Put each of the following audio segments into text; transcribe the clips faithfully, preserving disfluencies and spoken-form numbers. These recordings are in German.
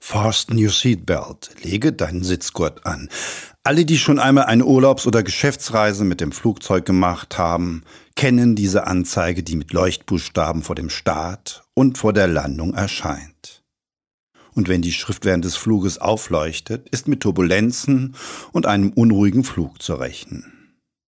Fasten your seatbelt. Lege deinen Sitzgurt an. Alle, die schon einmal eine Urlaubs- oder Geschäftsreise mit dem Flugzeug gemacht haben, kennen diese Anzeige, die mit Leuchtbuchstaben vor dem Start und vor der Landung erscheint. Und wenn die Schrift während des Fluges aufleuchtet, ist mit Turbulenzen und einem unruhigen Flug zu rechnen.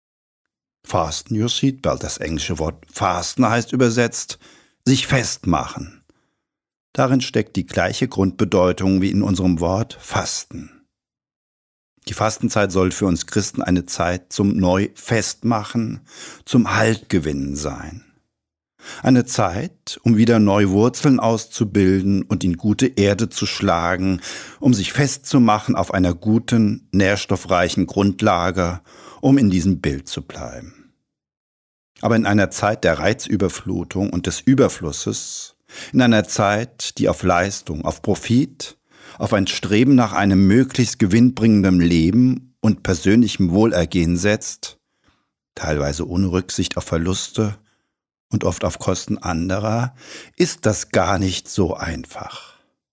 Fasten your seatbelt, das englische Wort fasten heißt übersetzt, sich festmachen. Darin steckt die gleiche Grundbedeutung wie in unserem Wort Fasten. Die Fastenzeit soll für uns Christen eine Zeit zum Neu-Festmachen, zum Haltgewinnen sein. Eine Zeit, um wieder neu Wurzeln auszubilden und in gute Erde zu schlagen, um sich festzumachen auf einer guten, nährstoffreichen Grundlage, um in diesem Bild zu bleiben. Aber in einer Zeit der Reizüberflutung und des Überflusses, in einer Zeit, die auf Leistung, auf Profit, auf ein Streben nach einem möglichst gewinnbringenden Leben und persönlichem Wohlergehen setzt, teilweise ohne Rücksicht auf Verluste und oft auf Kosten anderer, ist das gar nicht so einfach.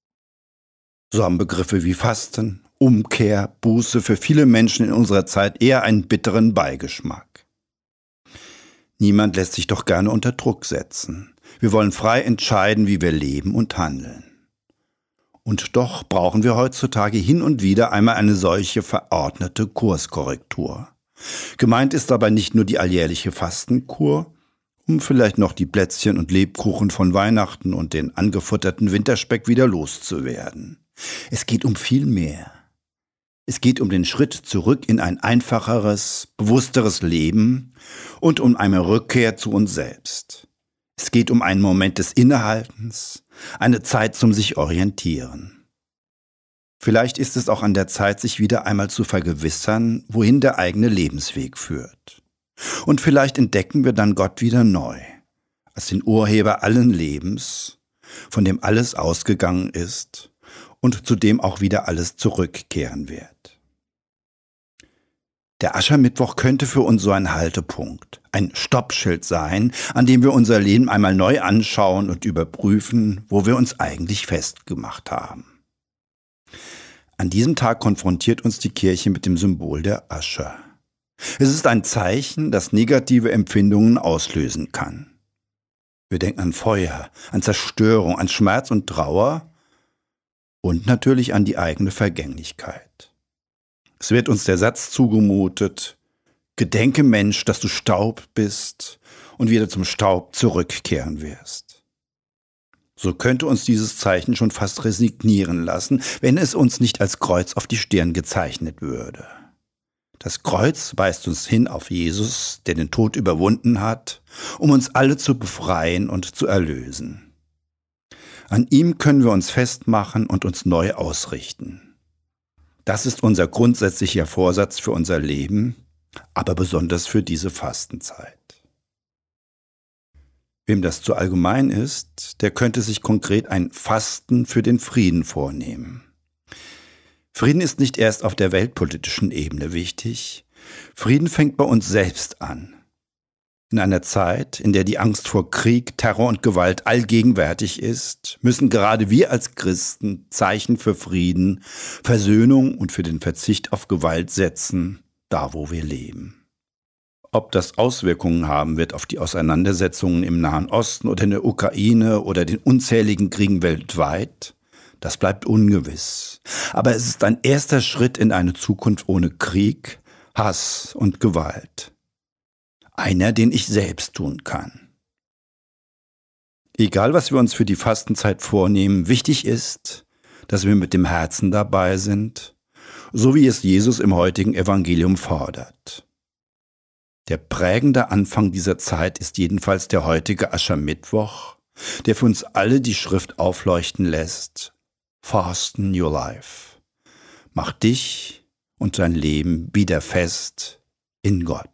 So haben Begriffe wie Fasten, Umkehr, Buße für viele Menschen in unserer Zeit eher einen bitteren Beigeschmack. Niemand lässt sich doch gerne unter Druck setzen. Wir wollen frei entscheiden, wie wir leben und handeln. Und doch brauchen wir heutzutage hin und wieder einmal eine solche verordnete Kurskorrektur. Gemeint ist dabei nicht nur die alljährliche Fastenkur, um vielleicht noch die Plätzchen und Lebkuchen von Weihnachten und den angefutterten Winterspeck wieder loszuwerden. Es geht um viel mehr. Es geht um den Schritt zurück in ein einfacheres, bewussteres Leben und um eine Rückkehr zu uns selbst. Es geht um einen Moment des Innehaltens, eine Zeit zum sich orientieren. Vielleicht ist es auch an der Zeit, sich wieder einmal zu vergewissern, wohin der eigene Lebensweg führt. Und vielleicht entdecken wir dann Gott wieder neu, als den Urheber allen Lebens, von dem alles ausgegangen ist und zu dem auch wieder alles zurückkehren wird. Der Aschermittwoch könnte für uns so ein Haltepunkt, ein Stoppschild sein, an dem wir unser Leben einmal neu anschauen und überprüfen, wo wir uns eigentlich festgemacht haben. An diesem Tag konfrontiert uns die Kirche mit dem Symbol der Asche. Es ist ein Zeichen, das negative Empfindungen auslösen kann. Wir denken an Feuer, an Zerstörung, an Schmerz und Trauer und natürlich an die eigene Vergänglichkeit. Es wird uns der Satz zugemutet: Gedenke, Mensch, dass du Staub bist und wieder zum Staub zurückkehren wirst. So könnte uns dieses Zeichen schon fast resignieren lassen, wenn es uns nicht als Kreuz auf die Stirn gezeichnet würde. Das Kreuz weist uns hin auf Jesus, der den Tod überwunden hat, um uns alle zu befreien und zu erlösen. An ihm können wir uns festmachen und uns neu ausrichten. Das ist unser grundsätzlicher Vorsatz für unser Leben, aber besonders für diese Fastenzeit. Wem das zu allgemein ist, der könnte sich konkret ein Fasten für den Frieden vornehmen. Frieden ist nicht erst auf der weltpolitischen Ebene wichtig. Frieden fängt bei uns selbst an. In einer Zeit, in der die Angst vor Krieg, Terror und Gewalt allgegenwärtig ist, müssen gerade wir als Christen Zeichen für Frieden, Versöhnung und für den Verzicht auf Gewalt setzen, da wo wir leben. Ob das Auswirkungen haben wird auf die Auseinandersetzungen im Nahen Osten oder in der Ukraine oder den unzähligen Kriegen weltweit, das bleibt ungewiss. Aber es ist ein erster Schritt in eine Zukunft ohne Krieg, Hass und Gewalt. Einer, den ich selbst tun kann. Egal, was wir uns für die Fastenzeit vornehmen, wichtig ist, dass wir mit dem Herzen dabei sind, so wie es Jesus im heutigen Evangelium fordert. Der prägende Anfang dieser Zeit ist jedenfalls der heutige Aschermittwoch, der für uns alle die Schrift aufleuchten lässt: Fasten your life. Mach dich und dein Leben wieder fest in Gott.